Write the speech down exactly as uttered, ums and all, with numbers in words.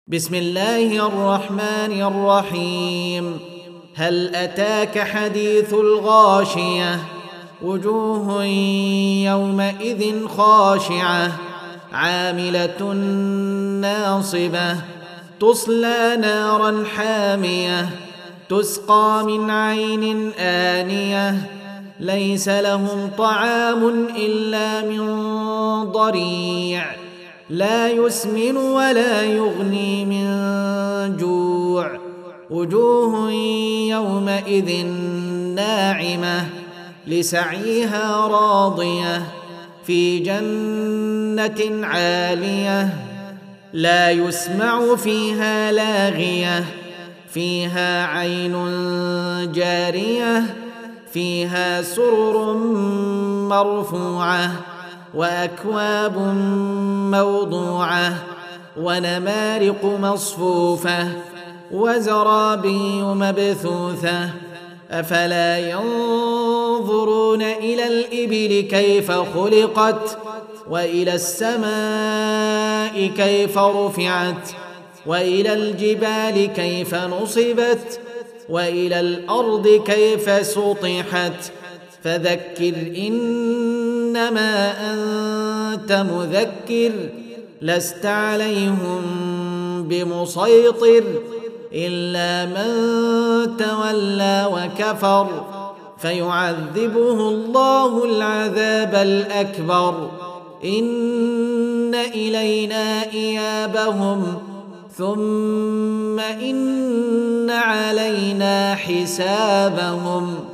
بسم الله الرحمن الرحيم. هل أتاك حديث الغاشية؟ وجوه يومئذ خاشعة عاملة ناصبة تصلى نارا حامية تسقى من عين آنية ليس لهم طعام إلا من ضريع لا يسمن ولا يغني من جوع. وجوه يومئذ ناعمة لسعيها راضية في جنة عالية لا يسمع فيها لاغية فيها عين جارية فيها سرر مرفوعة وأكواب موضوعة ونمارق مصفوفة وزرابي مبثوثة أفلا ينظرون إلى الإبل كيف خلقت وإلى السماء كيف رفعت وإلى الجبال كيف نصبت وإلى الأرض كيف سطحت فذكر إنما أنت مذكر لست عليهم بمسيطر إلا من تولى وكفر فيعذبه الله العذاب الأكبر. إن إلينا إيابهم ثم إن علينا حسابهم.